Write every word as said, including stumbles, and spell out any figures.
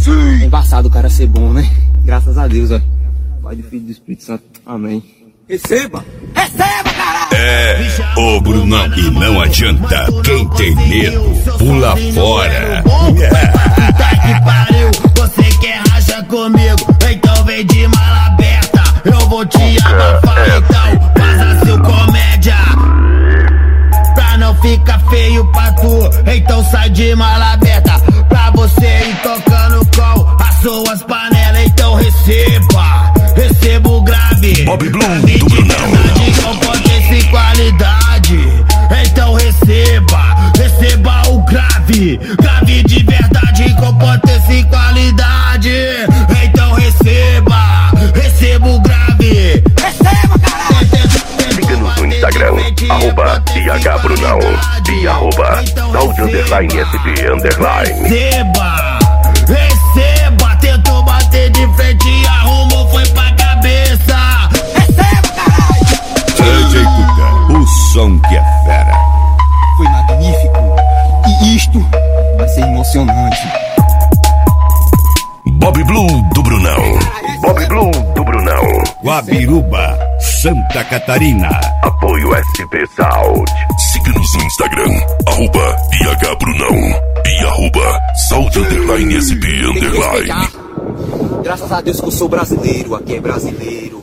É embaçado o cara ser bom, né? Graças a Deus, ó. Pai do Filho do Espírito Santo. Amém. Receba! Receba, caralho! É, ô Brunão, e não adianta. Quem tem medo, pula fora. Puta que pariu, você quer racha comigo? Então vem de mala aberta. Eu vou te abafar, então faça seu comédia. Pra não ficar feio pra tu, então sai de mala aberta. Pra você ir tocando com as suas panelas, então receba. Receba o grave. Bob Bloom do Brunão. Com potência e qualidade, então receba. Receba o grave. Grave de verdade com potência e qualidade, então receba. Receba o grave. Receba, caralho. Siga-nos no Instagram, arroba I H Brunão e arroba Saúde underline S P underline. Receba, receba. Tentou bater de frente e arrumou, foi pra cabeça. Receba, caralho. D J Cuca, o som que é fera. Foi magnífico. E isto vai ser emocionante. Bob Bloom do Brunão. Bob Bloom do Brunão. Guabiruba, Santa Catarina. Apoio S P Sound. Siga-nos no Instagram, arroba I H Brunão e arroba Saúde underline S P underline. Graças a Deus que eu sou brasileiro, aqui é brasileiro.